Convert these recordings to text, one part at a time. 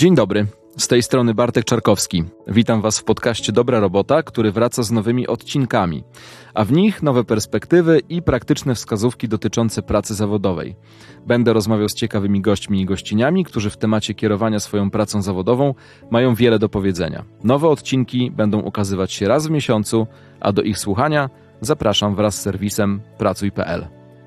Dzień dobry, z tej strony Bartek Czarkowski. Witam Was w podcaście Dobra Robota, który wraca z nowymi odcinkami, a w nich nowe perspektywy i praktyczne wskazówki dotyczące pracy zawodowej. Będę rozmawiał z ciekawymi gośćmi i gościniami, którzy w temacie kierowania swoją pracą zawodową mają wiele do powiedzenia. Nowe odcinki będą ukazywać się raz w miesiącu, a do ich słuchania zapraszam wraz z serwisem pracuj.pl.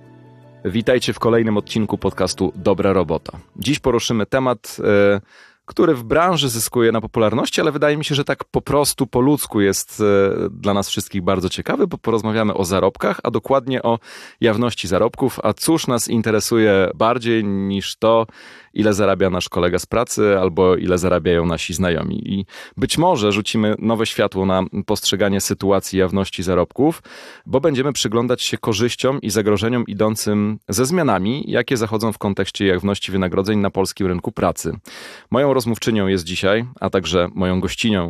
Witajcie w kolejnym odcinku podcastu Dobra Robota. Dziś poruszymy temat, który w branży zyskuje na popularności, ale wydaje mi się, że tak po prostu po ludzku jest dla nas wszystkich bardzo ciekawy, bo porozmawiamy o zarobkach, a dokładnie o jawności zarobków. A cóż nas interesuje bardziej niż to, ile zarabia nasz kolega z pracy albo ile zarabiają nasi znajomi. I być może rzucimy nowe światło na postrzeganie sytuacji jawności zarobków, bo będziemy przyglądać się korzyściom i zagrożeniom idącym ze zmianami, jakie zachodzą w kontekście jawności wynagrodzeń na polskim rynku pracy. Moją rozmówczynią jest dzisiaj, a także moją gościnią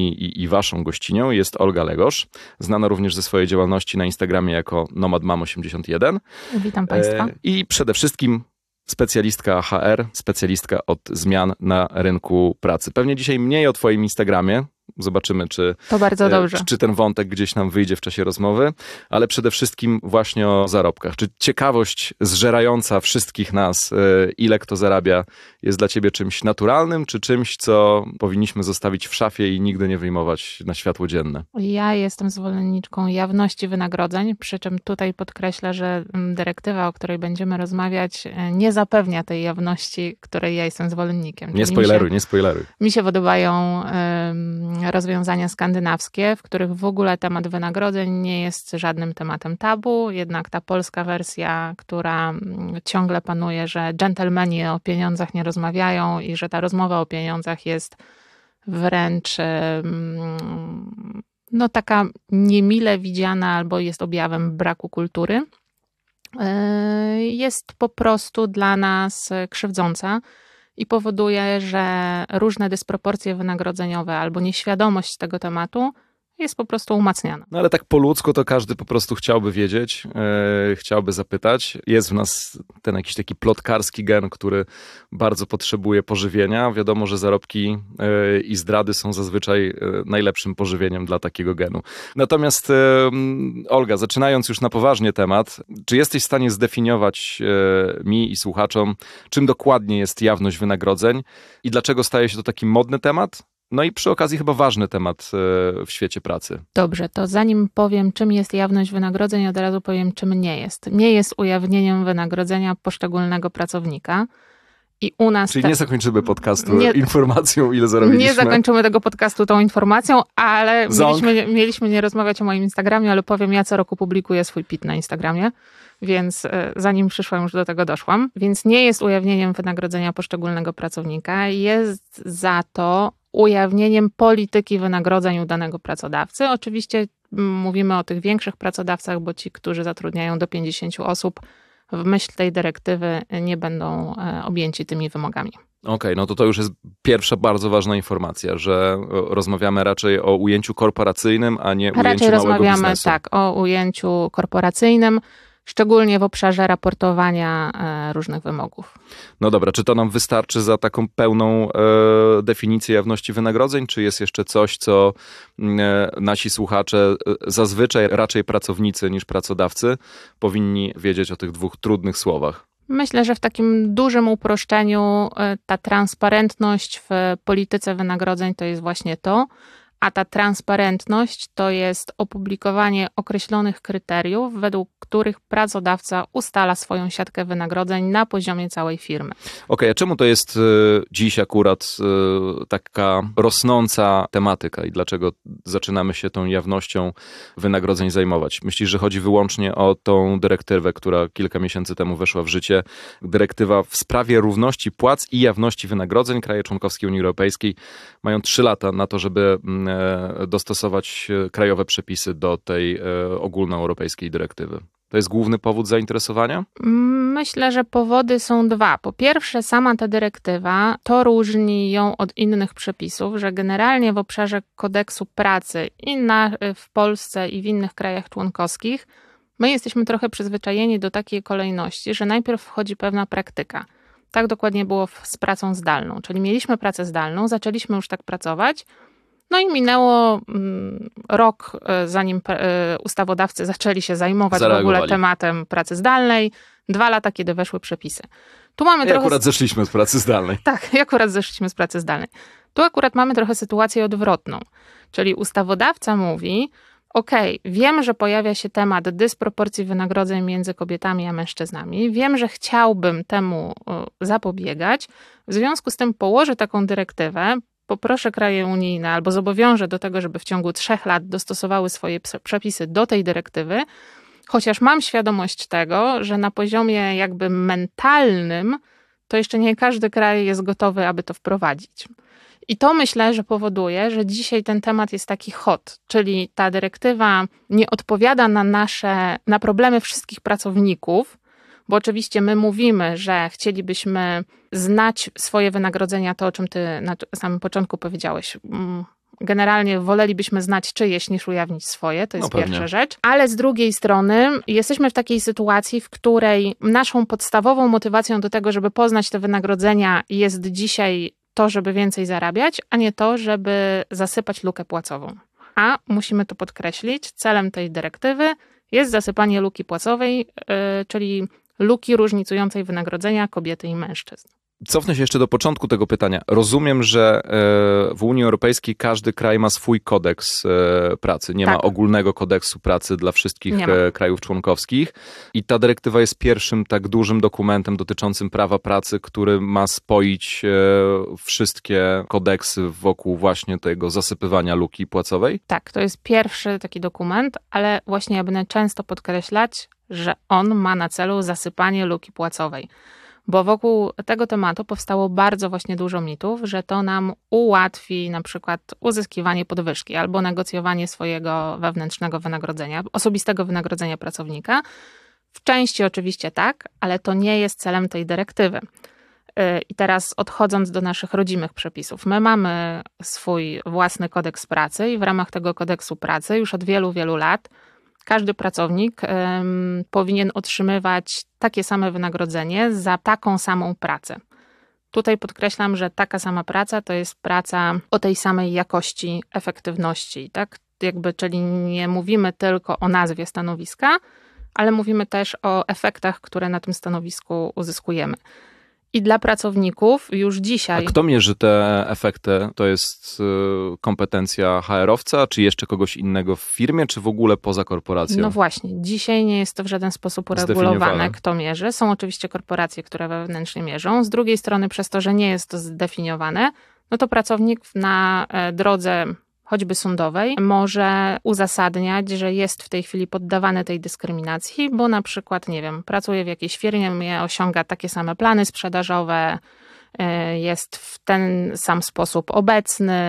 i waszą gościnią jest Olga Legosz, znana również ze swojej działalności na Instagramie jako nomadmam81. Witam Państwa. I przede wszystkim specjalistka HR, specjalistka od zmian na rynku pracy. Pewnie dzisiaj mniej o twoim Instagramie. Zobaczymy, to bardzo dobrze. Czy ten wątek gdzieś nam wyjdzie w czasie rozmowy, ale przede wszystkim właśnie o zarobkach. Czy ciekawość zżerająca wszystkich nas, ile kto zarabia, jest dla ciebie czymś naturalnym, czy czymś, co powinniśmy zostawić w szafie i nigdy nie wyjmować na światło dzienne? Ja jestem zwolenniczką jawności wynagrodzeń, przy czym tutaj podkreślę, że dyrektywa, o której będziemy rozmawiać, nie zapewnia tej jawności, której ja jestem zwolennikiem. Nie spoileruj. Mi się podobają rozwiązania skandynawskie, w których w ogóle temat wynagrodzeń nie jest żadnym tematem tabu, jednak ta polska wersja, która ciągle panuje, że dżentelmeni o pieniądzach nie rozmawiają i że ta rozmowa o pieniądzach jest wręcz taka niemile widziana albo jest objawem braku kultury, jest po prostu dla nas krzywdząca. I powoduje, że różne dysproporcje wynagrodzeniowe albo nieświadomość tego tematu jest po prostu umacniana. No ale tak po ludzku to każdy po prostu chciałby wiedzieć, chciałby zapytać. Jest w nas ten jakiś taki plotkarski gen, który bardzo potrzebuje pożywienia. Wiadomo, że zarobki i zdrady są zazwyczaj najlepszym pożywieniem dla takiego genu. Natomiast Olga, zaczynając już na poważnie temat, czy jesteś w stanie zdefiniować mi i słuchaczom, czym dokładnie jest jawność wynagrodzeń i dlaczego staje się to taki modny temat? No i przy okazji chyba ważny temat w świecie pracy. Dobrze, to zanim powiem, czym jest jawność wynagrodzeń, od razu powiem, czym nie jest. Nie jest ujawnieniem wynagrodzenia poszczególnego pracownika. I u nas Czyli nie zakończymy podcastu informacją, ile zarobiliśmy. Nie zakończymy tego podcastu tą informacją, ale mieliśmy nie rozmawiać o moim Instagramie, ale powiem, ja co roku publikuję swój PIT na Instagramie, więc zanim przyszłam, już do tego doszłam. Więc nie jest ujawnieniem wynagrodzenia poszczególnego pracownika, jest za to ujawnieniem polityki wynagrodzeń u danego pracodawcy. Oczywiście mówimy o tych większych pracodawcach, bo ci, którzy zatrudniają do 50 osób, w myśl tej dyrektywy nie będą objęci tymi wymogami. Okej, no to już jest pierwsza bardzo ważna informacja, że rozmawiamy raczej o ujęciu korporacyjnym, a nie ujęciu małego biznesu. Raczej rozmawiamy o ujęciu korporacyjnym, szczególnie w obszarze raportowania różnych wymogów. No dobra, czy to nam wystarczy za taką pełną definicję jawności wynagrodzeń, czy jest jeszcze coś, co nasi słuchacze, zazwyczaj raczej pracownicy niż pracodawcy, powinni wiedzieć o tych dwóch trudnych słowach? Myślę, że w takim dużym uproszczeniu ta transparentność w polityce wynagrodzeń to jest właśnie to, a ta transparentność to jest opublikowanie określonych kryteriów, według których pracodawca ustala swoją siatkę wynagrodzeń na poziomie całej firmy. Okej, a czemu to jest dziś akurat taka rosnąca tematyka i dlaczego zaczynamy się tą jawnością wynagrodzeń zajmować? Myślisz, że chodzi wyłącznie o tą dyrektywę, która kilka miesięcy temu weszła w życie? Dyrektywa w sprawie równości płac i jawności wynagrodzeń. Kraje członkowskie Unii Europejskiej mają 3 lata na to, żeby dostosować krajowe przepisy do tej ogólnoeuropejskiej dyrektywy. To jest główny powód zainteresowania? Myślę, że powody są 2. Po pierwsze, sama ta dyrektywa, to różni ją od innych przepisów, że generalnie w obszarze kodeksu pracy w Polsce i w innych krajach członkowskich my jesteśmy trochę przyzwyczajeni do takiej kolejności, że najpierw wchodzi pewna praktyka. Tak dokładnie było z pracą zdalną. Czyli mieliśmy pracę zdalną, zaczęliśmy już tak pracować, no i minęło rok, zanim ustawodawcy zaczęli się zajmować w ogóle tematem pracy zdalnej. 2 lata, kiedy weszły przepisy. Tu mamy akurat zeszliśmy z pracy zdalnej. Tak, akurat zeszliśmy z pracy zdalnej. Tu akurat mamy trochę sytuację odwrotną. Czyli ustawodawca mówi, wiem, że pojawia się temat dysproporcji wynagrodzeń między kobietami a mężczyznami. Wiem, że chciałbym temu zapobiegać. W związku z tym położę taką dyrektywę, poproszę kraje unijne albo zobowiążę do tego, żeby w ciągu 3 lat dostosowały swoje przepisy do tej dyrektywy, chociaż mam świadomość tego, że na poziomie jakby mentalnym to jeszcze nie każdy kraj jest gotowy, aby to wprowadzić. I to myślę, że powoduje, że dzisiaj ten temat jest taki hot, czyli ta dyrektywa nie odpowiada na problemy wszystkich pracowników, bo oczywiście my mówimy, że chcielibyśmy znać swoje wynagrodzenia, to o czym ty na samym początku powiedziałeś. Generalnie wolelibyśmy znać czyjeś niż ujawnić swoje, to jest pierwsza rzecz. Ale z drugiej strony jesteśmy w takiej sytuacji, w której naszą podstawową motywacją do tego, żeby poznać te wynagrodzenia jest dzisiaj to, żeby więcej zarabiać, a nie to, żeby zasypać lukę płacową. A musimy to podkreślić, celem tej dyrektywy jest zasypanie luki płacowej, czyli luki różnicującej wynagrodzenia kobiety i mężczyzn. Cofnę się jeszcze do początku tego pytania. Rozumiem, że w Unii Europejskiej każdy kraj ma swój kodeks pracy. Nie ma ogólnego kodeksu pracy dla wszystkich krajów członkowskich. I ta dyrektywa jest pierwszym tak dużym dokumentem dotyczącym prawa pracy, który ma spoić wszystkie kodeksy wokół właśnie tego zasypywania luki płacowej? Tak, to jest pierwszy taki dokument, ale właśnie ja będę często podkreślać, że on ma na celu zasypanie luki płacowej. Bo wokół tego tematu powstało bardzo właśnie dużo mitów, że to nam ułatwi na przykład uzyskiwanie podwyżki albo negocjowanie swojego wewnętrznego wynagrodzenia, osobistego wynagrodzenia pracownika. W części oczywiście tak, ale to nie jest celem tej dyrektywy. I teraz odchodząc do naszych rodzimych przepisów, my mamy swój własny kodeks pracy i w ramach tego kodeksu pracy już od wielu, wielu lat każdy pracownik powinien otrzymywać takie same wynagrodzenie za taką samą pracę. Tutaj podkreślam, że taka sama praca to jest praca o tej samej jakości, efektywności, tak? Czyli nie mówimy tylko o nazwie stanowiska, ale mówimy też o efektach, które na tym stanowisku uzyskujemy. I dla pracowników już dzisiaj... A kto mierzy te efekty? To jest kompetencja HR-owca, czy jeszcze kogoś innego w firmie, czy w ogóle poza korporacją? No właśnie, dzisiaj nie jest to w żaden sposób uregulowane, kto mierzy. Są oczywiście korporacje, które wewnętrznie mierzą. Z drugiej strony, przez to, że nie jest to zdefiniowane, no to pracownik na drodze choćby sądowej, może uzasadniać, że jest w tej chwili poddawany tej dyskryminacji, bo na przykład, pracuje w jakiejś firmie, osiąga takie same plany sprzedażowe, jest w ten sam sposób obecny,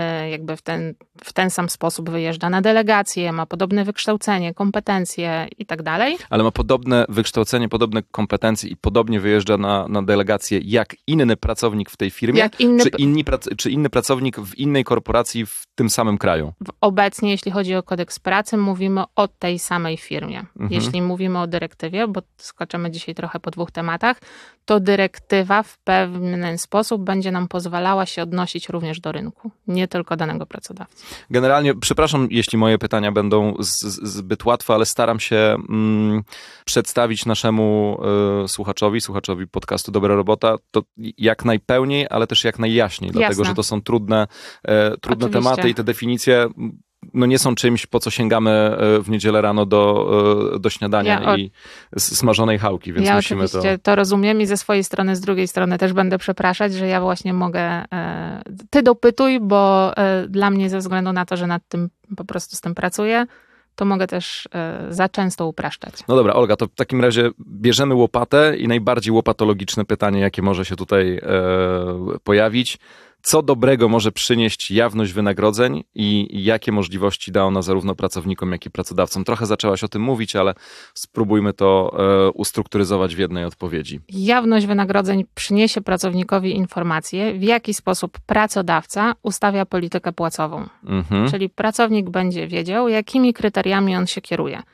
w ten sam sposób wyjeżdża na delegacje, ma podobne wykształcenie, kompetencje i tak dalej. Ale ma podobne wykształcenie, podobne kompetencje i podobnie wyjeżdża na delegacje jak inny pracownik w tej firmie, czy inny pracownik w innej korporacji w tym samym kraju? Obecnie, jeśli chodzi o kodeks pracy, mówimy o tej samej firmie. Jeśli mówimy o dyrektywie, bo skoczymy dzisiaj trochę po 2 tematach, to dyrektywa w pewien sposób będzie nam pozwalała się odnosić również do rynku, nie tylko danego pracodawcy. Generalnie, przepraszam, jeśli moje pytania będą zbyt łatwe, ale staram się przedstawić naszemu słuchaczowi podcastu Dobra Robota to jak najpełniej, ale też jak najjaśniej, dlatego że to są trudne tematy i te definicje nie są czymś, po co sięgamy w niedzielę rano do śniadania i smażonej chałki, więc musimy oczywiście to rozumiem i ze swojej strony, z drugiej strony też będę przepraszać, że ja właśnie mogę, ty dopytuj, bo dla mnie ze względu na to, że nad tym po prostu z tym pracuję, to mogę też za często upraszczać. No dobra, Olga, to w takim razie bierzemy łopatę i najbardziej łopatologiczne pytanie, jakie może się tutaj pojawić. Co dobrego może przynieść jawność wynagrodzeń i jakie możliwości da ona zarówno pracownikom, jak i pracodawcom? Trochę zaczęłaś o tym mówić, ale spróbujmy to ustrukturyzować w jednej odpowiedzi. Jawność wynagrodzeń przyniesie pracownikowi informację, w jaki sposób pracodawca ustawia politykę płacową. Czyli pracownik będzie wiedział, jakimi kryteriami on się kieruje.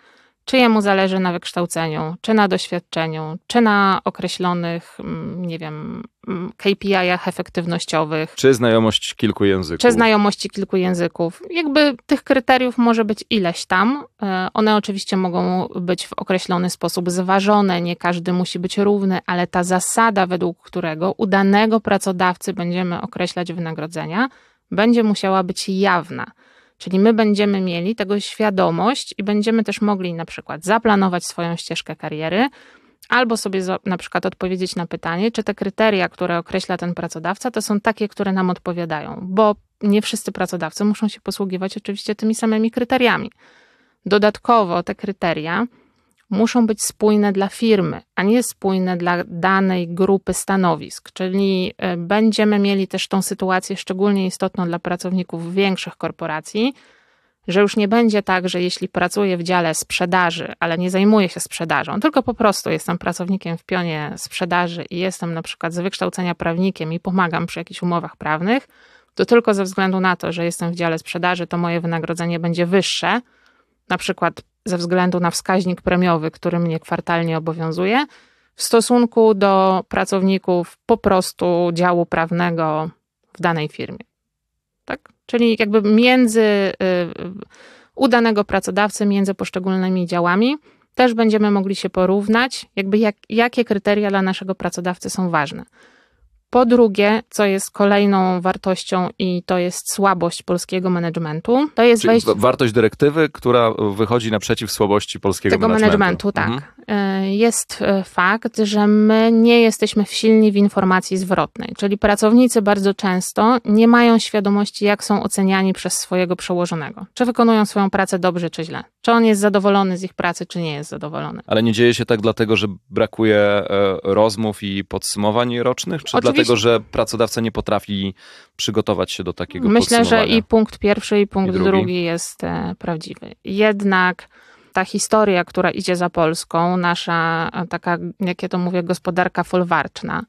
czyjemu zależy na wykształceniu, czy na doświadczeniu, czy na określonych, nie wiem, KPI-ach efektywnościowych. Czy znajomość kilku języków. Czy znajomości kilku języków. Jakby tych kryteriów może być ileś tam. One oczywiście mogą być w określony sposób zważone, nie każdy musi być równy, ale ta zasada, według którego u danego pracodawcy będziemy określać wynagrodzenia, będzie musiała być jawna. Czyli my będziemy mieli tego świadomość i będziemy też mogli na przykład zaplanować swoją ścieżkę kariery, albo sobie na przykład odpowiedzieć na pytanie, czy te kryteria, które określa ten pracodawca, to są takie, które nam odpowiadają, bo nie wszyscy pracodawcy muszą się posługiwać oczywiście tymi samymi kryteriami. Dodatkowo te kryteria muszą być spójne dla firmy, a nie spójne dla danej grupy stanowisk, czyli będziemy mieli też tą sytuację szczególnie istotną dla pracowników większych korporacji, że już nie będzie tak, że jeśli pracuję w dziale sprzedaży, ale nie zajmuję się sprzedażą, tylko po prostu jestem pracownikiem w pionie sprzedaży i jestem na przykład z wykształcenia prawnikiem i pomagam przy jakichś umowach prawnych, to tylko ze względu na to, że jestem w dziale sprzedaży, to moje wynagrodzenie będzie wyższe, na przykład ze względu na wskaźnik premiowy, który mnie kwartalnie obowiązuje, w stosunku do pracowników po prostu działu prawnego w danej firmie. Tak? Czyli jakby u danego pracodawcy, między poszczególnymi działami też będziemy mogli się porównać, jakby jakie kryteria dla naszego pracodawcy są ważne. Po drugie, co jest kolejną wartością i to jest słabość polskiego managementu, to jest wartość dyrektywy, która wychodzi naprzeciw słabości polskiego managementu. Tak. Jest fakt, że my nie jesteśmy silni w informacji zwrotnej, czyli pracownicy bardzo często nie mają świadomości, jak są oceniani przez swojego przełożonego. Czy wykonują swoją pracę dobrze, czy źle. Czy on jest zadowolony z ich pracy, czy nie jest zadowolony. Ale nie dzieje się tak dlatego, że brakuje rozmów i podsumowań rocznych, czy oczywiście, dlatego, że pracodawca nie potrafi przygotować się do takiego podsumowania? Myślę, że i punkt pierwszy, i punkt drugi jest prawdziwy. Jednak ta historia, która idzie za Polską, nasza taka, jak ja to mówię, gospodarka folwarczna,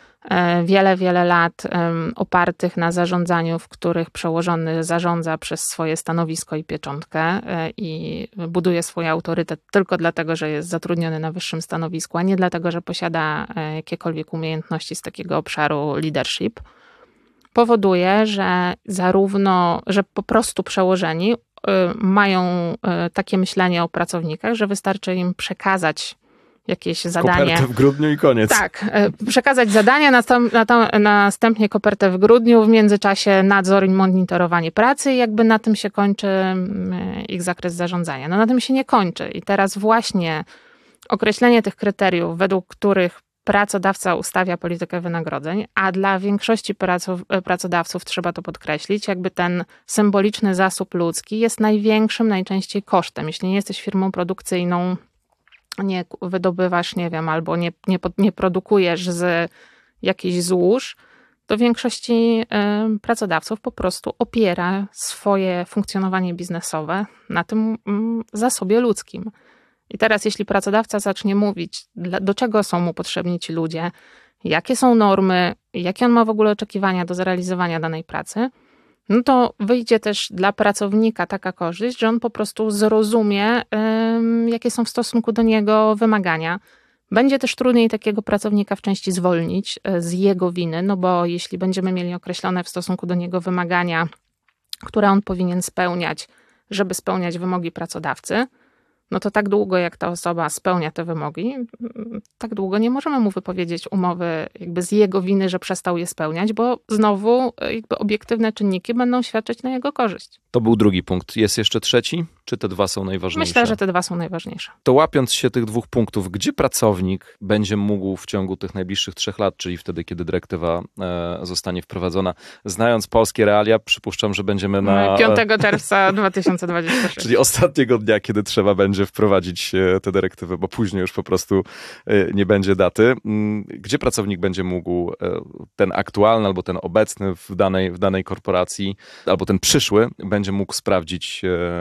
wiele lat opartych na zarządzaniu, w których przełożony zarządza przez swoje stanowisko i pieczątkę i buduje swój autorytet tylko dlatego, że jest zatrudniony na wyższym stanowisku, a nie dlatego, że posiada jakiekolwiek umiejętności z takiego obszaru leadership, powoduje, że że po prostu przełożeni mają takie myślenie o pracownikach, że wystarczy im przekazać jakieś zadanie. Kopertę w grudniu i koniec. Tak, przekazać zadanie, następnie kopertę w grudniu, w międzyczasie nadzór i monitorowanie pracy i jakby na tym się kończy ich zakres zarządzania. No na tym się nie kończy i teraz właśnie określenie tych kryteriów, według których pracodawca ustawia politykę wynagrodzeń, a dla większości pracodawców, trzeba to podkreślić, jakby ten symboliczny zasób ludzki jest największym najczęściej kosztem. Jeśli nie jesteś firmą produkcyjną, nie wydobywasz, nie wiem, albo nie produkujesz z jakichś złóż, to większości pracodawców po prostu opiera swoje funkcjonowanie biznesowe na tym zasobie ludzkim. I teraz jeśli pracodawca zacznie mówić, do czego są mu potrzebni ci ludzie, jakie są normy, jakie on ma w ogóle oczekiwania do zrealizowania danej pracy, no to wyjdzie też dla pracownika taka korzyść, że on po prostu zrozumie, jakie są w stosunku do niego wymagania. Będzie też trudniej takiego pracownika w części zwolnić z jego winy, no bo jeśli będziemy mieli określone w stosunku do niego wymagania, które on powinien spełniać, żeby spełniać wymogi pracodawcy, no to tak długo jak ta osoba spełnia te wymogi, tak długo nie możemy mu wypowiedzieć umowy jakby z jego winy, że przestał je spełniać, bo znowu jakby obiektywne czynniki będą świadczyć na jego korzyść. To był drugi punkt. Jest jeszcze trzeci? Czy te dwa są najważniejsze? Myślę, że te dwa są najważniejsze. To łapiąc się tych dwóch punktów, gdzie pracownik będzie mógł w ciągu tych najbliższych 3 lat, czyli wtedy, kiedy dyrektywa zostanie wprowadzona, znając polskie realia, przypuszczam, że będziemy na... 5 czerwca 2026. Czyli ostatniego dnia, kiedy trzeba będzie wprowadzić tę dyrektywę, bo później już po prostu nie będzie daty. Gdzie pracownik będzie mógł, ten aktualny albo ten obecny w danej korporacji, albo ten przyszły, będzie mógł sprawdzić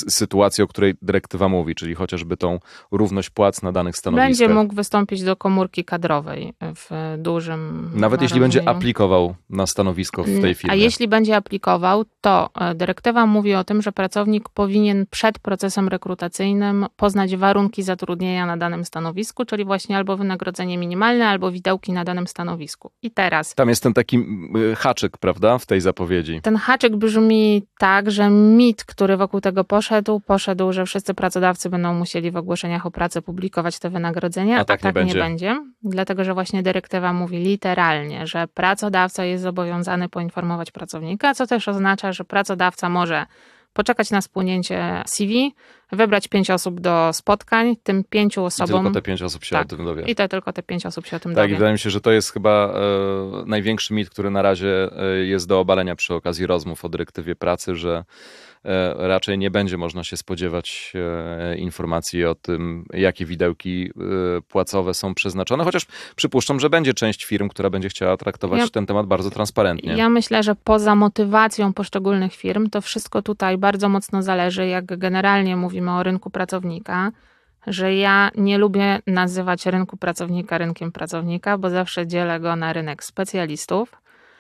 sytuacji, o której dyrektywa mówi, czyli chociażby tą równość płac na danych stanowiskach. Będzie mógł wystąpić do komórki kadrowej w dużym Nawet jeśli będzie aplikował na stanowisko w tej firmie. A jeśli będzie aplikował, to dyrektywa mówi o tym, że pracownik powinien przed procesem rekrutacyjnym poznać warunki zatrudnienia na danym stanowisku, czyli właśnie albo wynagrodzenie minimalne, albo widełki na danym stanowisku. I teraz... Tam jest ten taki haczyk, prawda, w tej zapowiedzi. Ten haczyk brzmi tak, że mit, który wokół tego poszedł, że wszyscy pracodawcy będą musieli w ogłoszeniach o pracę publikować te wynagrodzenia, a tak nie będzie. Dlatego, że właśnie dyrektywa mówi literalnie, że pracodawca jest zobowiązany poinformować pracownika, co też oznacza, że pracodawca może poczekać na spłynięcie CV, wybrać 5 osób do spotkań, tym 5 osobom... I tylko te 5 osób się o tym dowie. Tylko te 5 osób się o tym dowie. dowie. Tak, wydaje mi się, że to jest chyba największy mit, który na razie jest do obalenia przy okazji rozmów o dyrektywie pracy, że raczej nie będzie można się spodziewać informacji o tym, jakie widełki płacowe są przeznaczone, chociaż przypuszczam, że będzie część firm, która będzie chciała traktować ten temat bardzo transparentnie. Ja myślę, że poza motywacją poszczególnych firm, to wszystko tutaj bardzo mocno zależy, jak generalnie mówimy o rynku pracownika, że ja nie lubię nazywać rynku pracownika rynkiem pracownika, bo zawsze dzielę go na rynek specjalistów,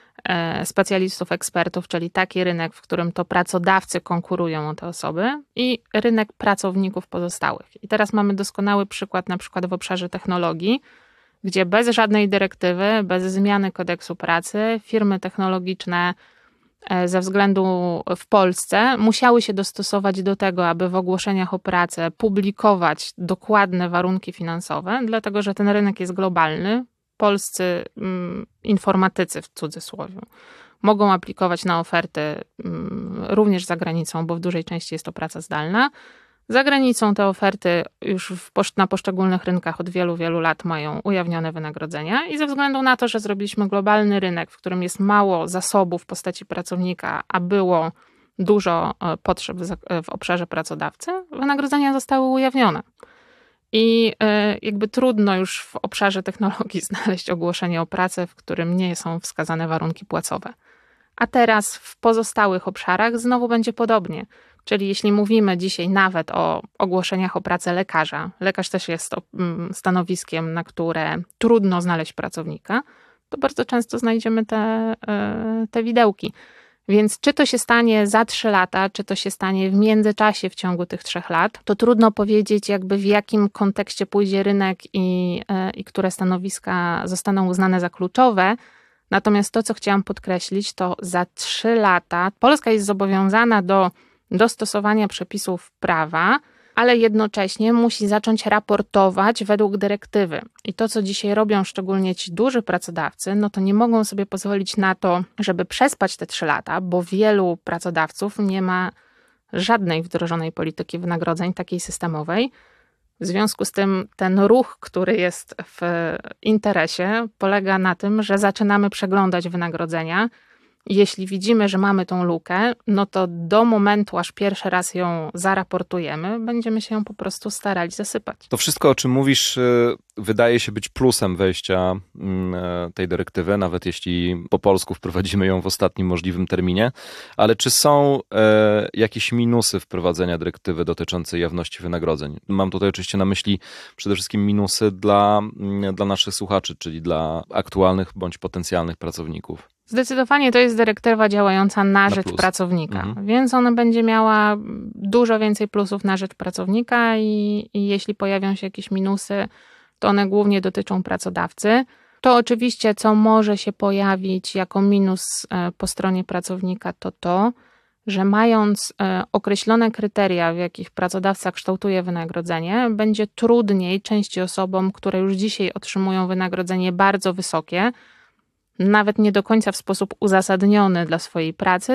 ekspertów, czyli taki rynek, w którym to pracodawcy konkurują o te osoby, i rynek pracowników pozostałych. I teraz mamy doskonały przykład na przykład w obszarze technologii, gdzie bez żadnej dyrektywy, bez zmiany kodeksu pracy firmy technologiczne ze względu w Polsce musiały się dostosować do tego, aby w ogłoszeniach o pracę publikować dokładne warunki finansowe, dlatego że ten rynek jest globalny. Polscy informatycy, w cudzysłowie, mogą aplikować na oferty również za granicą, bo w dużej części jest to praca zdalna. Za granicą te oferty już na poszczególnych rynkach od wielu, wielu lat mają ujawnione wynagrodzenia i ze względu na to, że zrobiliśmy globalny rynek, w którym jest mało zasobów w postaci pracownika, a było dużo potrzeb w obszarze pracodawcy, wynagrodzenia zostały ujawnione. I jakby trudno już w obszarze technologii znaleźć ogłoszenie o pracę, w którym nie są wskazane warunki płacowe. A teraz w pozostałych obszarach znowu będzie podobnie. Czyli jeśli mówimy dzisiaj nawet o ogłoszeniach o pracę lekarza, lekarz też jest stanowiskiem, na które trudno znaleźć pracownika, to bardzo często znajdziemy te widełki. Więc czy to się stanie za 3 lata, czy to się stanie w międzyczasie w ciągu tych 3 lat, to trudno powiedzieć jakby w jakim kontekście pójdzie rynek i które stanowiska zostaną uznane za kluczowe. Natomiast to, co chciałam podkreślić, to za 3 lata Polska jest zobowiązana do dostosowania przepisów prawa, ale jednocześnie musi zacząć raportować według dyrektywy. I to, co dzisiaj robią szczególnie ci duży pracodawcy, no to nie mogą sobie pozwolić na to, żeby przespać te 3 lata, bo wielu pracodawców nie ma żadnej wdrożonej polityki wynagrodzeń, takiej systemowej. W związku z tym ten ruch, który jest w interesie, polega na tym, że zaczynamy przeglądać wynagrodzenia. Jeśli widzimy, że mamy tą lukę, no to do momentu, aż pierwszy raz ją zaraportujemy, będziemy się ją po prostu starali zasypać. To wszystko, o czym mówisz, wydaje się być plusem wejścia tej dyrektywy, nawet jeśli po polsku wprowadzimy ją w ostatnim możliwym terminie. Ale czy są jakieś minusy wprowadzenia dyrektywy dotyczącej jawności wynagrodzeń? Mam tutaj oczywiście na myśli przede wszystkim minusy dla naszych słuchaczy, czyli dla aktualnych bądź potencjalnych pracowników. Zdecydowanie to jest dyrektywa działająca na rzecz pracownika, więc ona będzie miała dużo więcej plusów na rzecz pracownika i jeśli pojawią się jakieś minusy, to one głównie dotyczą pracodawcy. To oczywiście, co może się pojawić jako minus po stronie pracownika, to, że mając określone kryteria, w jakich pracodawca kształtuje wynagrodzenie, będzie trudniej części osobom, które już dzisiaj otrzymują wynagrodzenie bardzo wysokie, nawet nie do końca w sposób uzasadniony dla swojej pracy,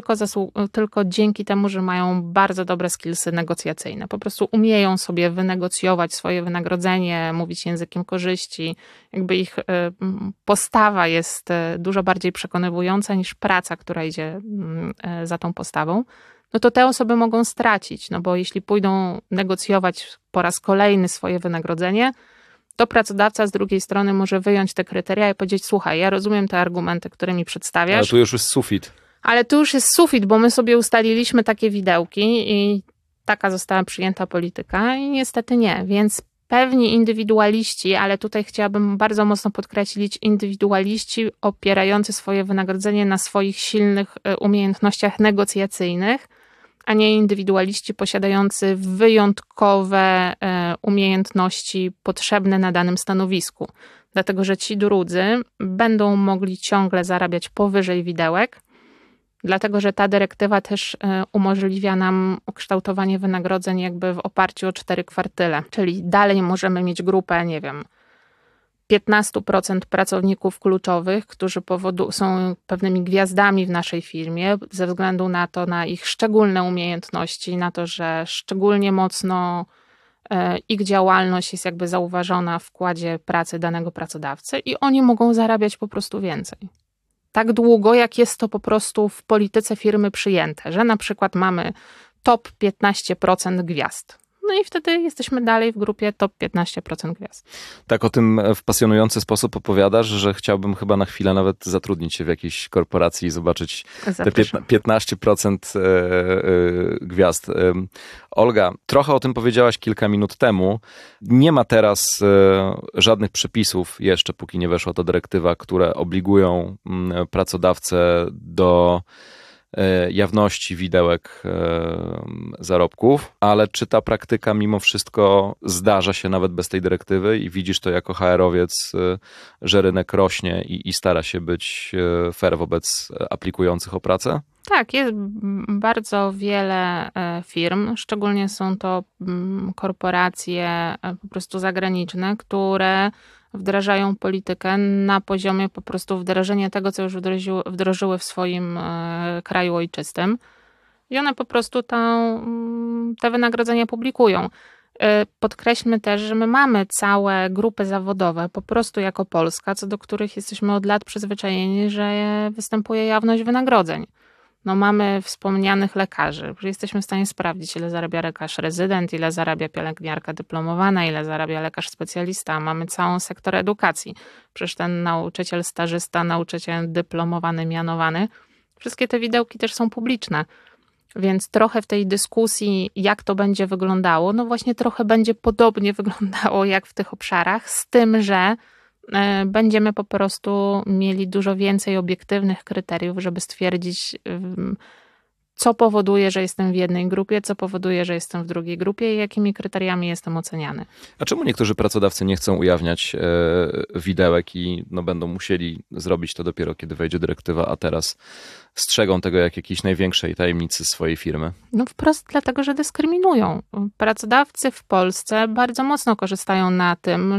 tylko dzięki temu, że mają bardzo dobre skillsy negocjacyjne. Po prostu umieją sobie wynegocjować swoje wynagrodzenie, mówić językiem korzyści. Jakby ich postawa jest dużo bardziej przekonywująca niż praca, która idzie za tą postawą. No to te osoby mogą stracić, no bo jeśli pójdą negocjować po raz kolejny swoje wynagrodzenie, to pracodawca z drugiej strony może wyjąć te kryteria i powiedzieć: słuchaj, ja rozumiem te argumenty, które mi przedstawiasz. Ale tu już jest sufit. Ale tu już jest sufit, bo my sobie ustaliliśmy takie widełki i taka została przyjęta polityka i niestety nie, więc pewni indywidualiści, ale tutaj chciałabym bardzo mocno podkreślić, indywidualiści opierający swoje wynagrodzenie na swoich silnych umiejętnościach negocjacyjnych, a nie indywidualiści posiadający wyjątkowe umiejętności potrzebne na danym stanowisku. Dlatego, że ci drudzy będą mogli ciągle zarabiać powyżej widełek, dlatego, że ta dyrektywa też umożliwia nam ukształtowanie wynagrodzeń jakby w oparciu o 4 kwartyle. Czyli dalej możemy mieć grupę, 15% pracowników kluczowych, którzy są pewnymi gwiazdami w naszej firmie ze względu na ich szczególne umiejętności, na to, że szczególnie mocno ich działalność jest jakby zauważona w wkładzie pracy danego pracodawcy i oni mogą zarabiać po prostu więcej. Tak długo, jak jest to po prostu w polityce firmy przyjęte, że na przykład mamy top 15% gwiazd. No i wtedy jesteśmy dalej w grupie top 15% gwiazd. Tak o tym w pasjonujący sposób opowiadasz, że chciałbym chyba na chwilę nawet zatrudnić się w jakiejś korporacji i zobaczyć te 15% gwiazd. Olga, trochę o tym powiedziałaś kilka minut temu. Nie ma teraz żadnych przepisów jeszcze, póki nie weszła ta dyrektywa, które obligują pracodawcę do jawności widełek zarobków, ale czy ta praktyka mimo wszystko zdarza się nawet bez tej dyrektywy i widzisz to jako HR-owiec, że rynek rośnie i stara się być fair wobec aplikujących o pracę? Tak, jest bardzo wiele firm, szczególnie są to korporacje po prostu zagraniczne, które wdrażają politykę na poziomie po prostu wdrożenia tego, co już wdrożyły w swoim kraju ojczystym. I one po prostu te wynagrodzenia publikują. Podkreślmy też, że my mamy całe grupy zawodowe, po prostu jako Polska, co do których jesteśmy od lat przyzwyczajeni, że występuje jawność wynagrodzeń. No mamy wspomnianych lekarzy, że jesteśmy w stanie sprawdzić, ile zarabia lekarz rezydent, ile zarabia pielęgniarka dyplomowana, ile zarabia lekarz specjalista. Mamy całą sektor edukacji. Przecież ten nauczyciel stażysta, nauczyciel dyplomowany, mianowany. Wszystkie te widełki też są publiczne. Więc trochę w tej dyskusji, jak to będzie wyglądało, no właśnie trochę będzie podobnie wyglądało jak w tych obszarach, z tym, że będziemy po prostu mieli dużo więcej obiektywnych kryteriów, żeby stwierdzić, co powoduje, że jestem w jednej grupie, co powoduje, że jestem w drugiej grupie i jakimi kryteriami jestem oceniany. A czemu niektórzy pracodawcy nie chcą ujawniać widełek i będą musieli zrobić to dopiero, kiedy wejdzie dyrektywa, a teraz strzegą tego jak jakiejś największej tajemnicy swojej firmy? No wprost dlatego, że dyskryminują. Pracodawcy w Polsce bardzo mocno korzystają na tym,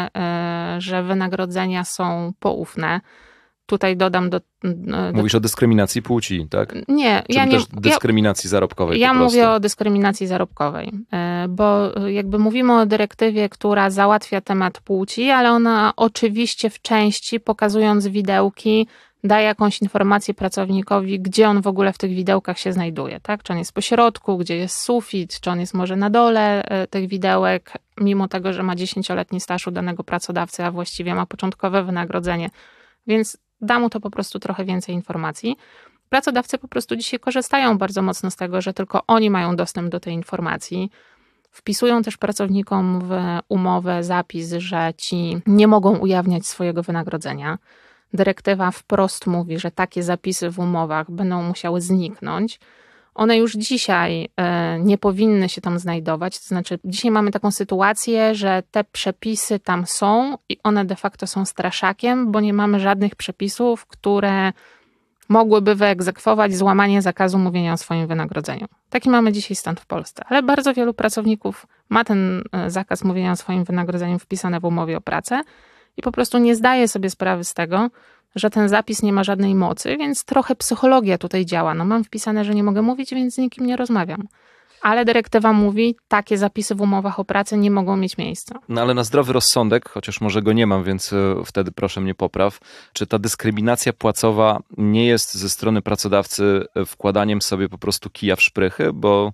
że wynagrodzenia są poufne. Tutaj dodam Mówisz o dyskryminacji płci, tak? Nie. Czy też dyskryminacji zarobkowej? Ja mówię o dyskryminacji zarobkowej, bo jakby mówimy o dyrektywie, która załatwia temat płci, ale ona oczywiście w części, pokazując widełki, daje jakąś informację pracownikowi, gdzie on w ogóle w tych widełkach się znajduje, tak? Czy on jest po środku, gdzie jest sufit, czy on jest może na dole tych widełek, mimo tego, że ma 10-letni staż u danego pracodawcy, a właściwie ma początkowe wynagrodzenie. Więc da mu to po prostu trochę więcej informacji. Pracodawcy po prostu dzisiaj korzystają bardzo mocno z tego, że tylko oni mają dostęp do tej informacji. Wpisują też pracownikom w umowę zapis, że ci nie mogą ujawniać swojego wynagrodzenia. Dyrektywa wprost mówi, że takie zapisy w umowach będą musiały zniknąć. One już dzisiaj nie powinny się tam znajdować, to znaczy dzisiaj mamy taką sytuację, że te przepisy tam są i one de facto są straszakiem, bo nie mamy żadnych przepisów, które mogłyby wyegzekwować złamanie zakazu mówienia o swoim wynagrodzeniu. Taki mamy dzisiaj stan w Polsce, ale bardzo wielu pracowników ma ten zakaz mówienia o swoim wynagrodzeniu wpisany w umowie o pracę i po prostu nie zdaje sobie sprawy z tego, że ten zapis nie ma żadnej mocy, więc trochę psychologia tutaj działa. No mam wpisane, że nie mogę mówić, więc z nikim nie rozmawiam. Ale dyrektywa mówi, takie zapisy w umowach o pracę nie mogą mieć miejsca. No ale na zdrowy rozsądek, chociaż może go nie mam, więc wtedy proszę mnie popraw, czy ta dyskryminacja płacowa nie jest ze strony pracodawcy wkładaniem sobie po prostu kija w szprychy, bo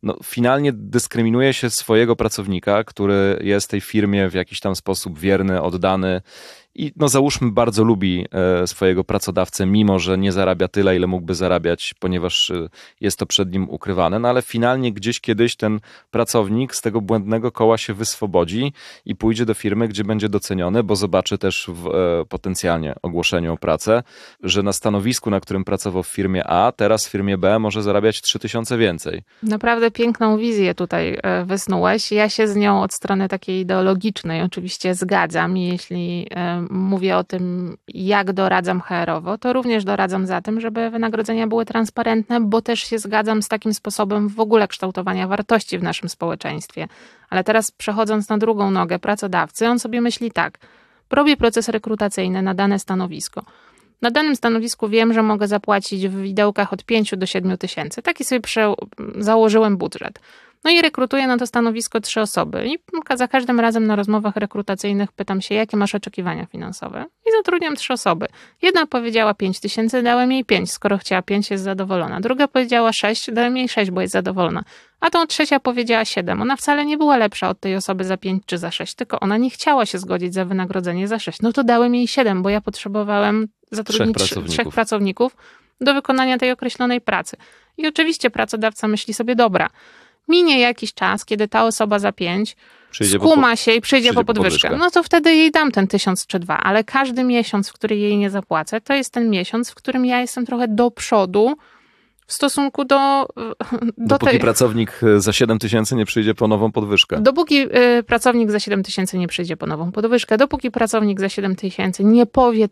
finalnie dyskryminuje się swojego pracownika, który jest tej firmie w jakiś tam sposób wierny, oddany i załóżmy bardzo lubi swojego pracodawcę, mimo że nie zarabia tyle, ile mógłby zarabiać, ponieważ jest to przed nim ukrywane, ale finalnie gdzieś kiedyś ten pracownik z tego błędnego koła się wyswobodzi i pójdzie do firmy, gdzie będzie doceniony, bo zobaczy też w potencjalnie ogłoszeniu o pracę, że na stanowisku, na którym pracował w firmie A, teraz w firmie B może zarabiać 3000 więcej. Naprawdę piękną wizję tutaj wysnułeś. Ja się z nią od strony takiej ideologicznej oczywiście zgadzam. Jeśli mówię o tym, jak doradzam HR-owo, to również doradzam za tym, żeby wynagrodzenia były transparentne, bo też się zgadzam z takim sposobem w ogóle kształtowania wartości w naszym społeczeństwie. Ale teraz przechodząc na drugą nogę pracodawcy, on sobie myśli tak, robię proces rekrutacyjny na dane stanowisko. Na danym stanowisku wiem, że mogę zapłacić w widełkach od 5 do 7 tysięcy. Taki sobie założyłem budżet. No i rekrutuję na to stanowisko 3 osoby. I za każdym razem na rozmowach rekrutacyjnych pytam się, jakie masz oczekiwania finansowe. I zatrudniam 3 osoby. Jedna powiedziała 5 tysięcy, dałem jej 5. Skoro chciała 5, jest zadowolona. Druga powiedziała 6, dałem jej 6, bo jest zadowolona. A tą trzecia powiedziała 7. Ona wcale nie była lepsza od tej osoby za 5 czy za 6, tylko ona nie chciała się zgodzić za wynagrodzenie za 6. No to dałem jej 7, bo ja potrzebowałem zatrudnić 3 pracowników do wykonania tej określonej pracy. I oczywiście pracodawca myśli sobie, dobra, minie jakiś czas, kiedy ta osoba za 5 skuma się i przyjdzie po podwyżkę. No to wtedy jej dam ten 1000 czy 2, ale każdy miesiąc, w który jej nie zapłacę, to jest ten miesiąc, w którym ja jestem trochę do przodu w stosunku do dopóki pracownik za 7 tysięcy nie przyjdzie po nową podwyżkę. Dopóki pracownik za 7 tysięcy nie przyjdzie po nową podwyżkę, dopóki pracownik za 7 tysięcy nie powie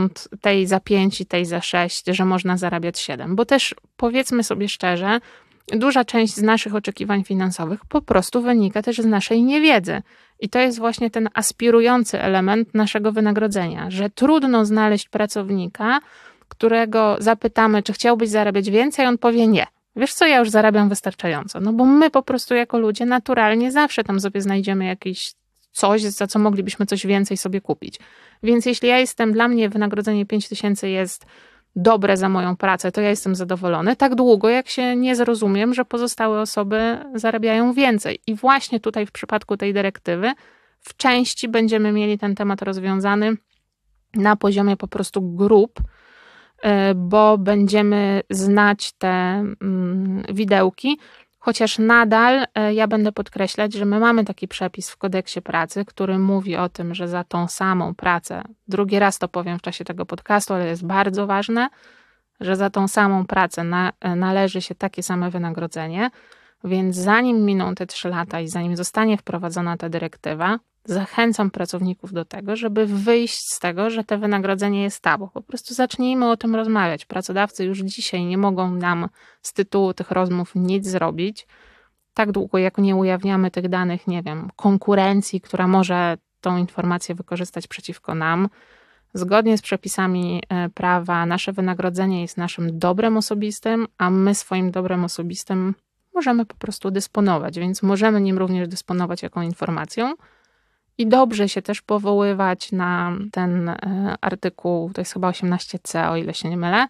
tej za 5 i tej za 6, że można zarabiać 7. Bo też powiedzmy sobie szczerze, duża część z naszych oczekiwań finansowych po prostu wynika też z naszej niewiedzy. I to jest właśnie ten aspirujący element naszego wynagrodzenia, że trudno znaleźć pracownika, którego zapytamy, czy chciałbyś zarabiać więcej, on powie nie. Wiesz co, ja już zarabiam wystarczająco. No bo my po prostu jako ludzie naturalnie zawsze tam sobie znajdziemy jakieś coś, za co moglibyśmy coś więcej sobie kupić. Więc jeśli dla mnie wynagrodzenie 5 tysięcy jest dobre za moją pracę, to ja jestem zadowolony, tak długo jak się nie zrozumiem, że pozostałe osoby zarabiają więcej. I właśnie tutaj w przypadku tej dyrektywy w części będziemy mieli ten temat rozwiązany na poziomie po prostu grup, bo będziemy znać te widełki, chociaż nadal ja będę podkreślać, że my mamy taki przepis w kodeksie pracy, który mówi o tym, że za tą samą pracę, drugi raz to powiem w czasie tego podcastu, ale jest bardzo ważne, że za tą samą pracę należy się takie same wynagrodzenie, więc zanim miną te 3 lata i zanim zostanie wprowadzona ta dyrektywa, zachęcam pracowników do tego, żeby wyjść z tego, że te wynagrodzenie jest tabu. Po prostu zacznijmy o tym rozmawiać. Pracodawcy już dzisiaj nie mogą nam z tytułu tych rozmów nic zrobić. Tak długo, jak nie ujawniamy tych danych, nie wiem, konkurencji, która może tą informację wykorzystać przeciwko nam. Zgodnie z przepisami prawa nasze wynagrodzenie jest naszym dobrem osobistym, a my swoim dobrem osobistym możemy po prostu dysponować, więc możemy nim również dysponować jako informacją. I dobrze się też powoływać na ten artykuł, to jest chyba 18c, o ile się nie mylę,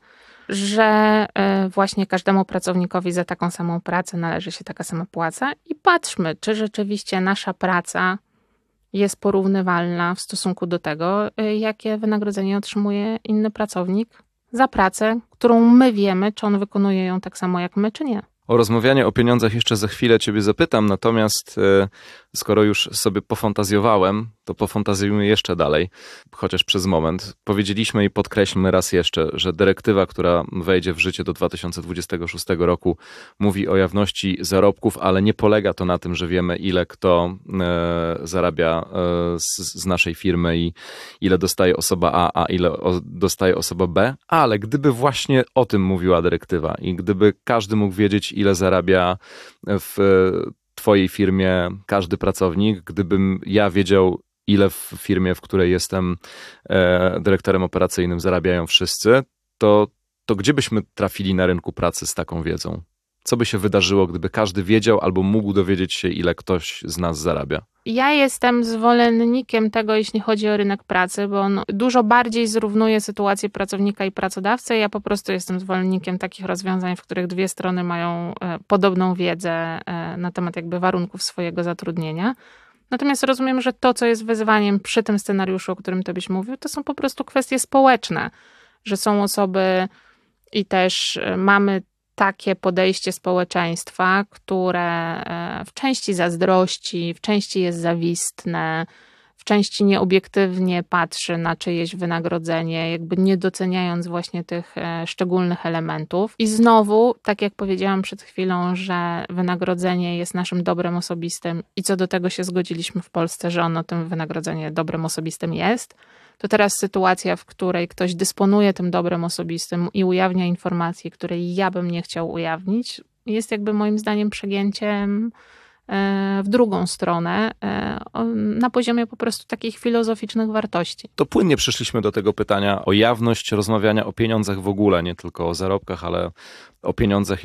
że właśnie każdemu pracownikowi za taką samą pracę należy się taka sama płaca i patrzmy, czy rzeczywiście nasza praca jest porównywalna w stosunku do tego, jakie wynagrodzenie otrzymuje inny pracownik za pracę, którą my wiemy, czy on wykonuje ją tak samo jak my, czy nie. O rozmawianie o pieniądzach jeszcze za chwilę ciebie zapytam, natomiast skoro już sobie pofantazjowałem, to pofantazjujmy jeszcze dalej, chociaż przez moment. Powiedzieliśmy i podkreślmy raz jeszcze, że dyrektywa, która wejdzie w życie do 2026 roku, mówi o jawności zarobków, ale nie polega to na tym, że wiemy, ile kto zarabia z naszej firmy i ile dostaje osoba A ile dostaje osoba B, ale gdyby właśnie o tym mówiła dyrektywa i gdyby każdy mógł wiedzieć, ile zarabia w twojej firmie każdy pracownik, gdybym ja wiedział, ile w firmie, w której jestem dyrektorem operacyjnym zarabiają wszyscy, to gdzie byśmy trafili na rynku pracy z taką wiedzą? Co by się wydarzyło, gdyby każdy wiedział albo mógł dowiedzieć się, ile ktoś z nas zarabia? Ja jestem zwolennikiem tego, jeśli chodzi o rynek pracy, bo on dużo bardziej zrównuje sytuację pracownika i pracodawcy. Ja po prostu jestem zwolennikiem takich rozwiązań, w których dwie strony mają podobną wiedzę na temat jakby warunków swojego zatrudnienia. Natomiast rozumiem, że to, co jest wyzwaniem przy tym scenariuszu, o którym ty byś mówił, to są po prostu kwestie społeczne, że są osoby i też mamy takie podejście społeczeństwa, które w części zazdrości, w części jest zawistne, w części nieobiektywnie patrzy na czyjeś wynagrodzenie, jakby nie doceniając właśnie tych szczególnych elementów. I znowu, tak jak powiedziałam przed chwilą, że wynagrodzenie jest naszym dobrem osobistym i co do tego się zgodziliśmy w Polsce, że ono tym wynagrodzenie dobrem osobistym jest, to teraz sytuacja, w której ktoś dysponuje tym dobrem osobistym i ujawnia informacje, której ja bym nie chciał ujawnić, jest jakby moim zdaniem przegięciem w drugą stronę, na poziomie po prostu takich filozoficznych wartości. To płynnie przeszliśmy do tego pytania o jawność rozmawiania o pieniądzach w ogóle, nie tylko o zarobkach, ale o pieniądzach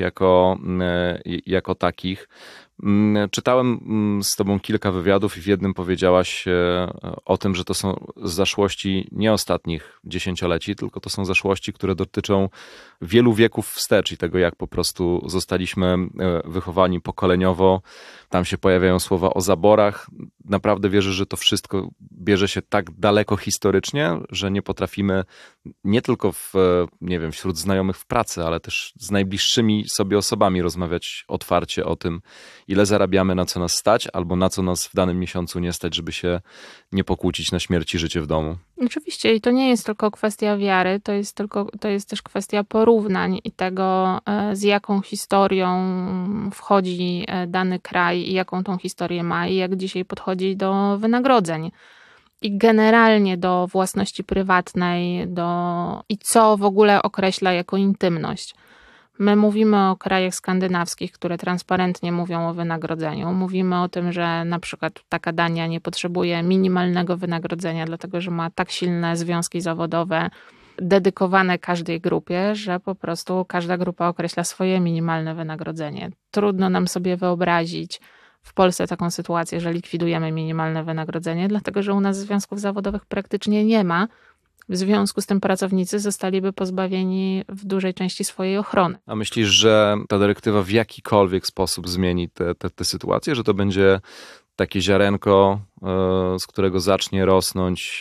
jako takich. Czytałem z tobą kilka wywiadów i w jednym powiedziałaś o tym, że to są zaszłości nie ostatnich dziesięcioleci, tylko to są zaszłości, które dotyczą wielu wieków wstecz i tego, jak po prostu zostaliśmy wychowani pokoleniowo. Tam się pojawiają słowa o zaborach. Naprawdę wierzę, że to wszystko bierze się tak daleko historycznie, że nie potrafimy nie tylko wśród znajomych w pracy, ale też z najbliższymi sobie osobami rozmawiać otwarcie o tym, ile zarabiamy, na co nas stać, albo na co nas w danym miesiącu nie stać, żeby się nie pokłócić na śmierć i życie w domu. Oczywiście i to nie jest tylko kwestia wiary, to jest też kwestia porównań i tego, z jaką historią wchodzi dany kraj i jaką tą historię ma i jak dzisiaj podchodzi do wynagrodzeń. I generalnie do własności prywatnej, i co w ogóle określa jako intymność. My mówimy o krajach skandynawskich, które transparentnie mówią o wynagrodzeniu. Mówimy o tym, że na przykład taka Dania nie potrzebuje minimalnego wynagrodzenia, dlatego że ma tak silne związki zawodowe dedykowane każdej grupie, że po prostu każda grupa określa swoje minimalne wynagrodzenie. Trudno nam sobie wyobrazić w Polsce taką sytuację, że likwidujemy minimalne wynagrodzenie, dlatego że u nas związków zawodowych praktycznie nie ma. W związku z tym pracownicy zostaliby pozbawieni w dużej części swojej ochrony. A myślisz, że ta dyrektywa w jakikolwiek sposób zmieni tę sytuację, że to będzie takie ziarenko, z którego zacznie rosnąć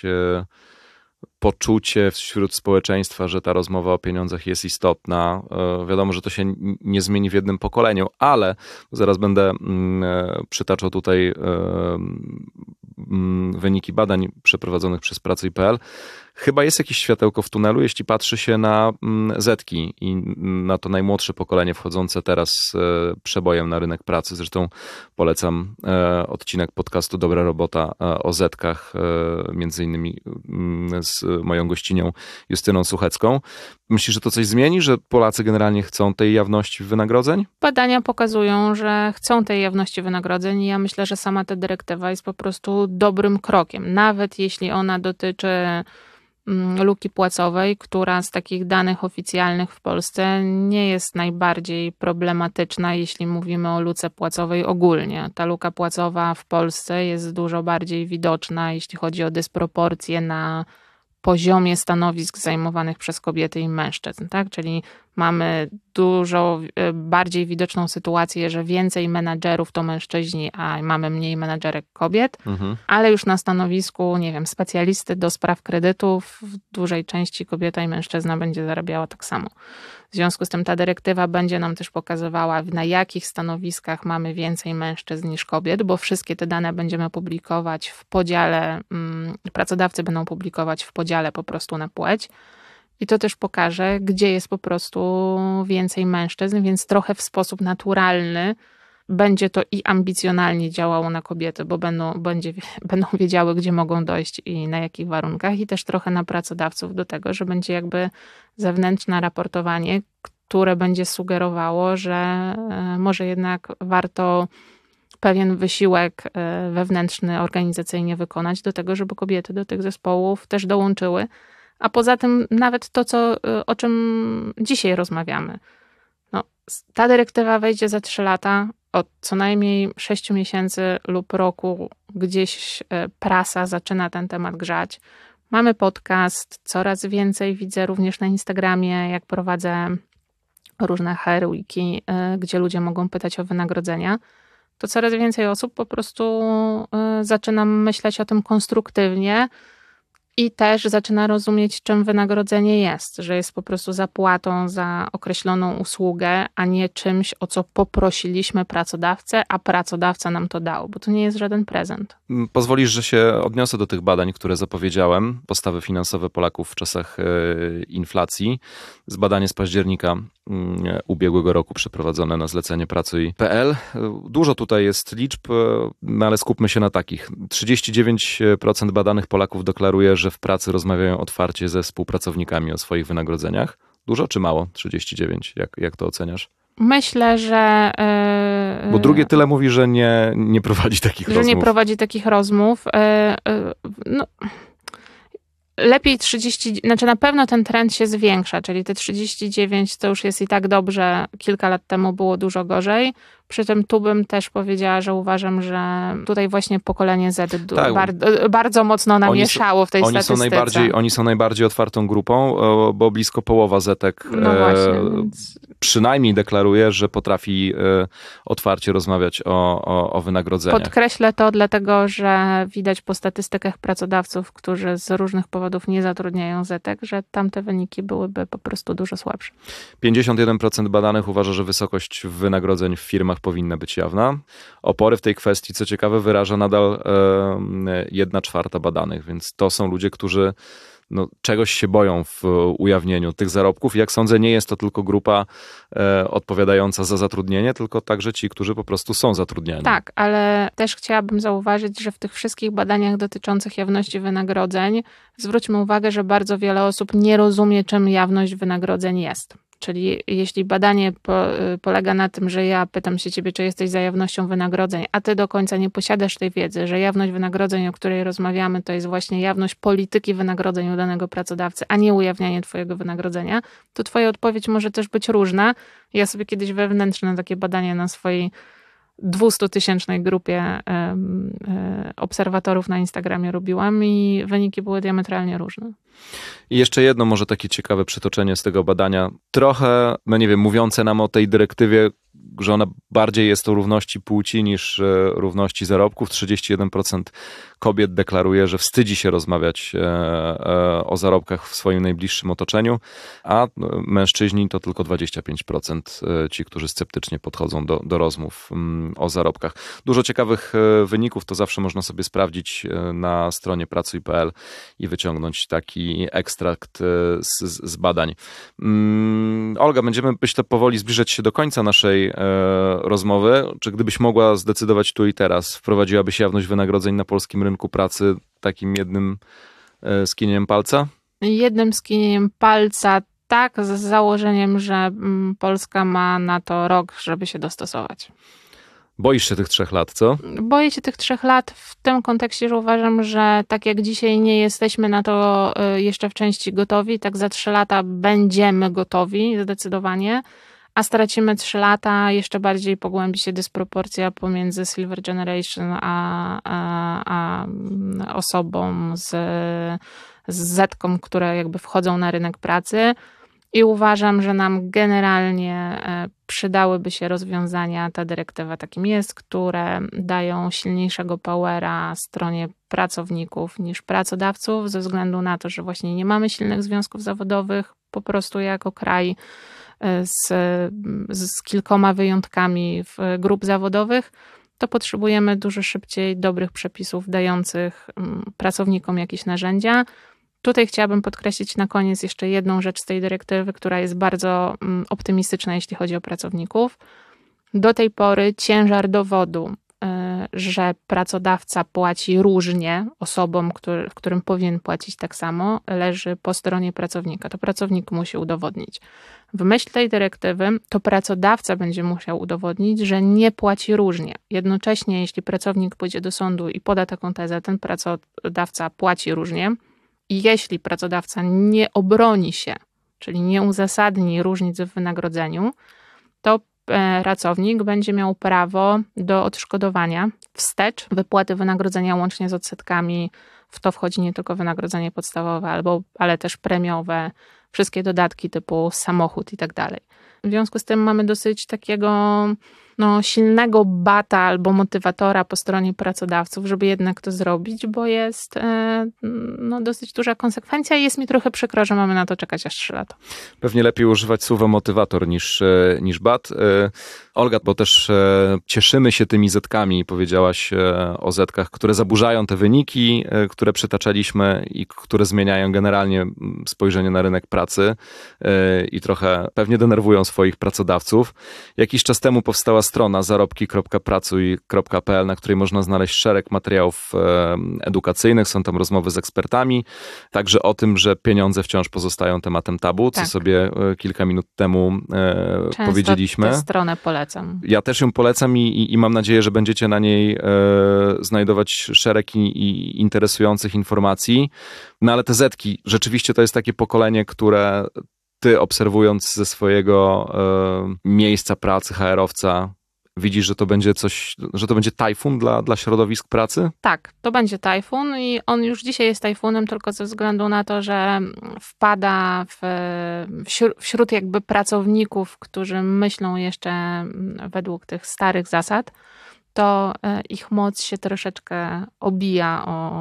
poczucie wśród społeczeństwa, że ta rozmowa o pieniądzach jest istotna. Wiadomo, że to się nie zmieni w jednym pokoleniu, ale zaraz będę przytaczał tutaj wyniki badań przeprowadzonych przez Pracuj.pl. Chyba jest jakieś światełko w tunelu, jeśli patrzy się na Zetki i na to najmłodsze pokolenie wchodzące teraz przebojem na rynek pracy. Zresztą polecam odcinek podcastu Dobra Robota o Zetkach, między innymi z moją gościnią Justyną Suchecką. Myślisz, że to coś zmieni, że Polacy generalnie chcą tej jawności wynagrodzeń? Badania pokazują, że chcą tej jawności wynagrodzeń i ja myślę, że sama ta dyrektywa jest po prostu dobrym krokiem. Nawet jeśli ona dotyczy luki płacowej, która z takich danych oficjalnych w Polsce nie jest najbardziej problematyczna, jeśli mówimy o luce płacowej ogólnie. Ta luka płacowa w Polsce jest dużo bardziej widoczna, jeśli chodzi o dysproporcje na poziomie stanowisk zajmowanych przez kobiety i mężczyzn, tak? Czyli mamy dużo bardziej widoczną sytuację, że więcej menadżerów to mężczyźni, a mamy mniej menadżerek kobiet, ale już na stanowisku, nie wiem, specjalisty do spraw kredytów w dużej części kobieta i mężczyzna będzie zarabiała tak samo. W związku z tym ta dyrektywa będzie nam też pokazywała, na jakich stanowiskach mamy więcej mężczyzn niż kobiet, bo wszystkie te dane będziemy publikować w podziale, pracodawcy będą publikować w podziale po prostu na płeć. I to też pokaże, gdzie jest po prostu więcej mężczyzn, więc trochę w sposób naturalny będzie to i ambicjonalnie działało na kobiety, bo będą wiedziały, gdzie mogą dojść i na jakich warunkach, i też trochę na pracodawców do tego, że będzie jakby zewnętrzne raportowanie, które będzie sugerowało, że może jednak warto pewien wysiłek wewnętrzny, organizacyjnie wykonać do tego, żeby kobiety do tych zespołów też dołączyły. A poza tym nawet to, o czym dzisiaj rozmawiamy. Ta dyrektywa wejdzie za 3 lata. Od co najmniej 6 miesięcy lub roku gdzieś prasa zaczyna ten temat grzać. Mamy podcast, coraz więcej widzę również na Instagramie, jak prowadzę różne HR Weeki, gdzie ludzie mogą pytać o wynagrodzenia. To coraz więcej osób po prostu zaczyna myśleć o tym konstruktywnie i też zaczyna rozumieć, czym wynagrodzenie jest, że jest po prostu zapłatą za określoną usługę, a nie czymś, o co poprosiliśmy pracodawcę, a pracodawca nam to dał, bo to nie jest żaden prezent. Pozwolisz, że się odniosę do tych badań, które zapowiedziałem, postawy finansowe Polaków w czasach inflacji. Z badania z października ubiegłego roku przeprowadzone na zlecenie Pracuj.pl. Dużo tutaj jest liczb, ale skupmy się na takich. 39% badanych Polaków deklaruje, że w pracy rozmawiają otwarcie ze współpracownikami o swoich wynagrodzeniach. Dużo czy mało? 39. Jak to oceniasz? Myślę, że... Bo drugie tyle mówi, że nie prowadzi takich rozmów. Że nie prowadzi takich rozmów. Lepiej 30, znaczy na pewno ten trend się zwiększa, czyli te 39 to już jest i tak dobrze, kilka lat temu było dużo gorzej. Przy tym tu bym też powiedziała, że uważam, że tutaj właśnie pokolenie Z bardzo mocno namieszało w tej statystyce. Oni są najbardziej otwartą grupą, bo blisko połowa Zetek przynajmniej deklaruje, że potrafi otwarcie rozmawiać o wynagrodzeniach. Podkreślę to dlatego, że widać po statystykach pracodawców, którzy z różnych powodów nie zatrudniają Zetek, że tamte wyniki byłyby po prostu dużo słabsze. 51% badanych uważa, że wysokość wynagrodzeń w firmach powinna być jawna. Opory w tej kwestii, co ciekawe, wyraża nadal 1/4 badanych, więc to są ludzie, którzy czegoś się boją w ujawnieniu tych zarobków. Jak sądzę, nie jest to tylko grupa odpowiadająca za zatrudnienie, tylko także ci, którzy po prostu są zatrudniani. Tak, ale też chciałabym zauważyć, że w tych wszystkich badaniach dotyczących jawności wynagrodzeń zwróćmy uwagę, że bardzo wiele osób nie rozumie, czym jawność wynagrodzeń jest. Czyli jeśli badanie polega na tym, że ja pytam się ciebie, czy jesteś za jawnością wynagrodzeń, a ty do końca nie posiadasz tej wiedzy, że jawność wynagrodzeń, o której rozmawiamy, to jest właśnie jawność polityki wynagrodzeń u danego pracodawcy, a nie ujawnianie twojego wynagrodzenia, to twoja odpowiedź może też być różna. Ja sobie kiedyś wewnętrzne takie badanie na swojej 200-tysięcznej grupie obserwatorów na Instagramie robiłam i wyniki były diametralnie różne. I jeszcze jedno może takie ciekawe przytoczenie z tego badania. Trochę, mówiące nam o tej dyrektywie, że ona bardziej jest o równości płci niż równości zarobków. 31% kobiet deklaruje, że wstydzi się rozmawiać o zarobkach w swoim najbliższym otoczeniu, a mężczyźni to tylko 25% ci, którzy sceptycznie podchodzą do rozmów o zarobkach. Dużo ciekawych wyników, to zawsze można sobie sprawdzić na stronie Pracuj.pl i wyciągnąć taki ekstrakt z badań. Olga, będziemy, myślę, powoli zbliżać się do końca naszej rozmowy. Czy gdybyś mogła zdecydować tu i teraz, wprowadziłabyś jawność wynagrodzeń na polskim rynku pracy takim jednym skinieniem palca? Jednym skinieniem palca, tak, z założeniem, że Polska ma na to rok, żeby się dostosować. Boisz się tych 3 lat, co? Boję się tych 3 lat w tym kontekście, że uważam, że tak jak dzisiaj nie jesteśmy na to jeszcze w części gotowi, tak za 3 lata będziemy gotowi zdecydowanie, a stracimy 3 lata, jeszcze bardziej pogłębi się dysproporcja pomiędzy Silver Generation a osobą z Zetką, które jakby wchodzą na rynek pracy. I uważam, że nam generalnie przydałyby się rozwiązania, ta dyrektywa takim jest, które dają silniejszego powera stronie pracowników niż pracodawców, ze względu na to, że właśnie nie mamy silnych związków zawodowych, po prostu jako kraj z kilkoma wyjątkami grup zawodowych, to potrzebujemy dużo szybciej dobrych przepisów dających pracownikom jakieś narzędzia. Tutaj chciałabym podkreślić na koniec jeszcze jedną rzecz z tej dyrektywy, która jest bardzo optymistyczna, jeśli chodzi o pracowników. Do tej pory ciężar dowodu, że pracodawca płaci różnie osobom, w którym powinien płacić tak samo, leży po stronie pracownika. To pracownik musi udowodnić. W myśl tej dyrektywy to pracodawca będzie musiał udowodnić, że nie płaci różnie. Jednocześnie, jeśli pracownik pójdzie do sądu i poda taką tezę, ten pracodawca płaci różnie, i jeśli pracodawca nie obroni się, czyli nie uzasadni różnic w wynagrodzeniu, to pracownik będzie miał prawo do odszkodowania wstecz wypłaty wynagrodzenia łącznie z odsetkami. W to wchodzi nie tylko wynagrodzenie podstawowe, ale też premiowe, wszystkie dodatki typu samochód i tak dalej. W związku z tym mamy dosyć takiego silnego bata albo motywatora po stronie pracodawców, żeby jednak to zrobić, bo jest dosyć duża konsekwencja i jest mi trochę przykro, że mamy na to czekać aż 3 lata. Pewnie lepiej używać słowa motywator niż bat. Olga, bo też cieszymy się tymi zetkami, powiedziałaś o zetkach, które zaburzają te wyniki, które przytaczaliśmy i które zmieniają generalnie spojrzenie na rynek pracy i trochę pewnie denerwują swoich pracodawców. Jakiś czas temu powstała strona zarobki.pracuj.pl, na której można znaleźć szereg materiałów edukacyjnych, są tam rozmowy z ekspertami, także o tym, że pieniądze wciąż pozostają tematem tabu, co sobie kilka minut temu powiedzieliśmy. Tę stronę polecam. Ja też ją polecam i mam nadzieję, że będziecie na niej znajdować szereg i interesujących informacji. No ale te zetki, rzeczywiście to jest takie pokolenie, które ty obserwując ze swojego miejsca pracy HR-owca, widzisz, że to będzie że to będzie tajfun dla środowisk pracy? Tak, to będzie tajfun i on już dzisiaj jest tajfunem tylko ze względu na to, że wpada wśród jakby pracowników, którzy myślą jeszcze według tych starych zasad, to ich moc się troszeczkę obija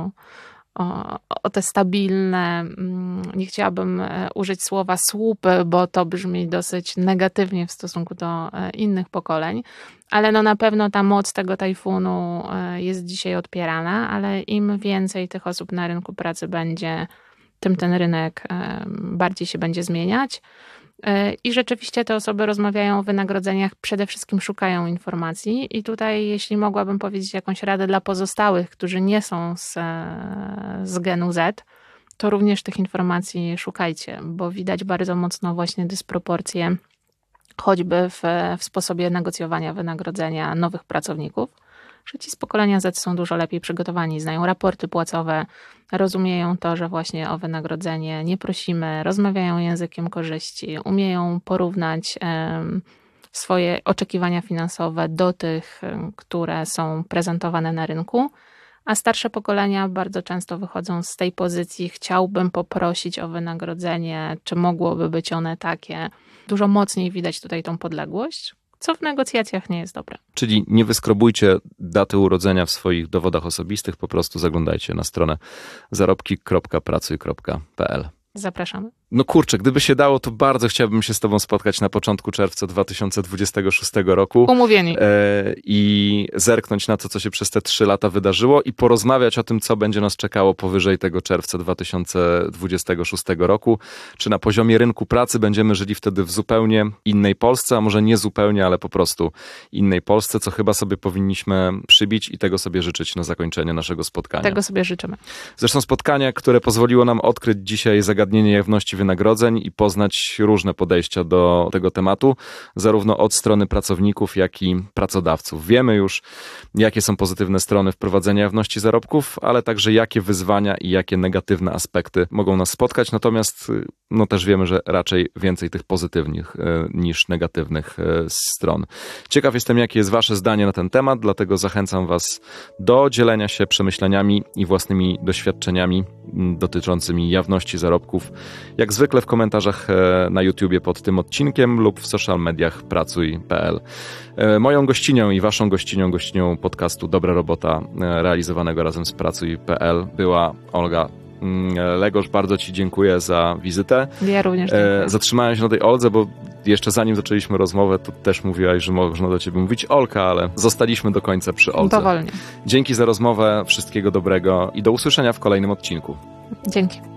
o te stabilne, nie chciałabym użyć słowa słupy, bo to brzmi dosyć negatywnie w stosunku do innych pokoleń, ale na pewno ta moc tego tajfunu jest dzisiaj odpierana, ale im więcej tych osób na rynku pracy będzie, tym ten rynek bardziej się będzie zmieniać. I rzeczywiście te osoby rozmawiają o wynagrodzeniach, przede wszystkim szukają informacji i tutaj jeśli mogłabym powiedzieć jakąś radę dla pozostałych, którzy nie są z genu Z, to również tych informacji szukajcie, bo widać bardzo mocno właśnie dysproporcje choćby w sposobie negocjowania wynagrodzenia nowych pracowników, że ci z pokolenia Z są dużo lepiej przygotowani, znają raporty płacowe, rozumieją to, że właśnie o wynagrodzenie nie prosimy, rozmawiają językiem korzyści, umieją porównać swoje oczekiwania finansowe do tych, które są prezentowane na rynku, a starsze pokolenia bardzo często wychodzą z tej pozycji, chciałbym poprosić o wynagrodzenie, czy mogłoby być one takie. Dużo mocniej widać tutaj tą podległość, co w negocjacjach nie jest dobre. Czyli nie wyskrobujcie daty urodzenia w swoich dowodach osobistych, po prostu zaglądajcie na stronę zarobki.pracuj.pl. Zapraszamy. No kurczę, gdyby się dało, to bardzo chciałbym się z tobą spotkać na początku czerwca 2026 roku. Umówieni. I zerknąć na to, co się przez te 3 lata wydarzyło i porozmawiać o tym, co będzie nas czekało powyżej tego czerwca 2026 roku. Czy na poziomie rynku pracy będziemy żyli wtedy w zupełnie innej Polsce, a może nie zupełnie, ale po prostu innej Polsce, co chyba sobie powinniśmy przybić i tego sobie życzyć na zakończenie naszego spotkania. Tego sobie życzymy. Zresztą spotkanie, które pozwoliło nam odkryć dzisiaj zagadnienie jawności wynagrodzeń i poznać różne podejścia do tego tematu, zarówno od strony pracowników, jak i pracodawców. Wiemy już, jakie są pozytywne strony wprowadzenia jawności zarobków, ale także jakie wyzwania i jakie negatywne aspekty mogą nas spotkać, natomiast też wiemy, że raczej więcej tych pozytywnych niż negatywnych stron. Ciekaw jestem, jakie jest wasze zdanie na ten temat, dlatego zachęcam was do dzielenia się przemyśleniami i własnymi doświadczeniami dotyczącymi jawności zarobków, jak zwykle w komentarzach na YouTubie pod tym odcinkiem lub w social mediach pracuj.pl. Moją gościnią i waszą gościnią podcastu Dobra Robota, realizowanego razem z pracuj.pl, była Olga Legosz. Bardzo ci dziękuję za wizytę. Ja również dziękuję. Zatrzymałem się na tej Oldze, bo jeszcze zanim zaczęliśmy rozmowę, to też mówiłaś, że można do ciebie mówić Olka, ale zostaliśmy do końca przy Oldze. Powolnie. Dzięki za rozmowę, wszystkiego dobrego i do usłyszenia w kolejnym odcinku. Dzięki.